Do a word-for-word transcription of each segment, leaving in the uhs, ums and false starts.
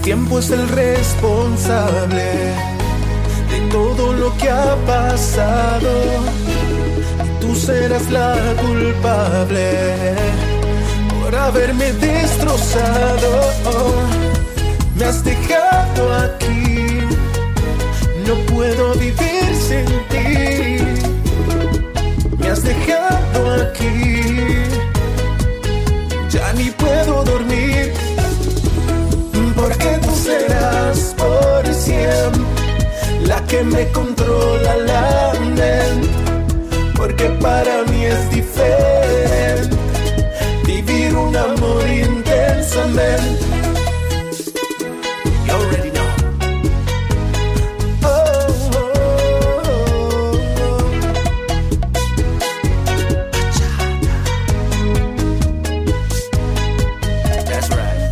tiempo es el responsable de todo lo que ha pasado. Y tú serás la culpable por haberme destrozado. Me has dejado aquí, no puedo vivir sin ti. Me has dejado aquí, ya ni puedo dormir. Porque tú serás por siempre la que me controla la mente. Porque para mí es diferente vivir un amor intensamente. You already know. Oh, oh, oh, oh. That's right.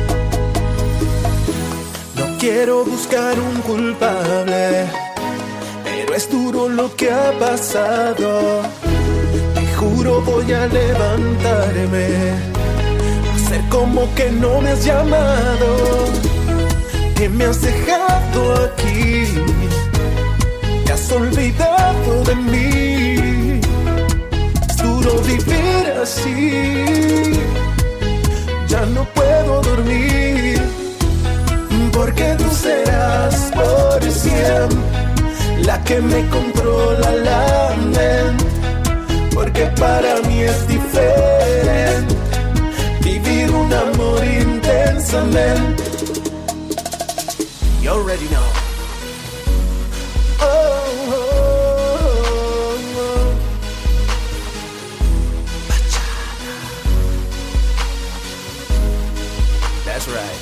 No quiero buscar un culpable, pero es duro lo que ha pasado. Te juro voy a levantarme, hacer como que no me has llamado, que me has dejado aquí, te has olvidado de mí. Es duro vivir así, ya no puedo dormir. Porque tú serás por siempre la que me controla la mente. Porque para mí es diferente vivir un amor intensamente. You already know. Oh, oh, oh, oh. That's right.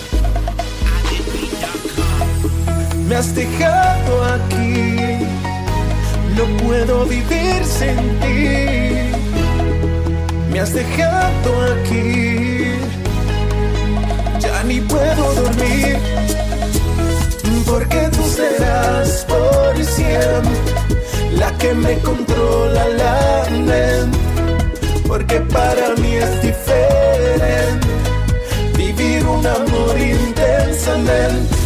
Me has dejado aquí, no puedo vivir sin ti. Me has dejado aquí, ya ni puedo dormir. Porque tú serás por siempre la que me controla la mente. Porque para mí es diferente vivir un amor intensamente.